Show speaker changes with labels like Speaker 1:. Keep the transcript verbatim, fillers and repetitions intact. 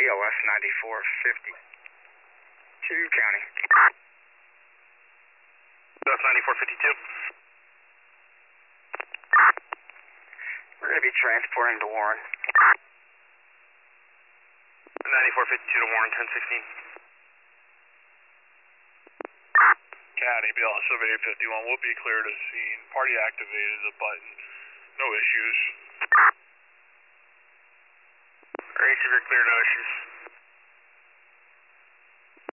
Speaker 1: O S ninety-four fifty. Two county.
Speaker 2: O S ninety-four fifty-two.
Speaker 1: We're going to be transporting to Warren.
Speaker 2: ninety-four fifty-two to Warren, ten sixteen.
Speaker 3: County, B L S seven eight fifty-one will be cleared as seen. Party activated the button. No issues.
Speaker 2: Alright, you're clear, no issues.